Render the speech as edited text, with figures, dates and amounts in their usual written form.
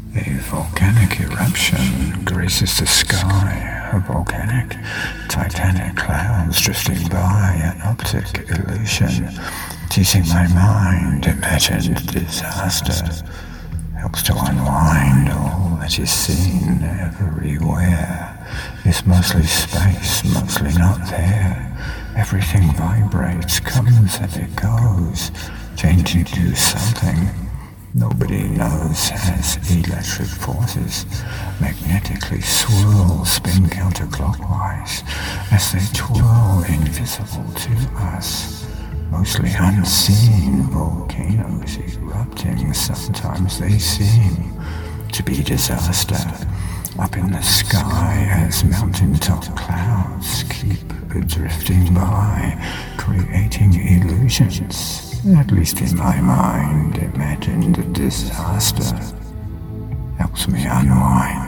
A volcanic eruption graces the sky. A volcanic, titanic clouds drifting by, an optic illusion, teasing my mind. Imagined disaster helps to unwind. All that is seen everywhere is mostly space, mostly not there. Everything vibrates, comes and it goes, changing to something nobody knows, as electric forces magnetically swirl, spin counterclockwise as they twirl, invisible to us. Mostly unseen volcanoes erupting, sometimes they seem to be disaster. Up in the sky as mountaintop clouds keep drifting by, creating illusions. At least in my mind, imagined disaster helps me unwind.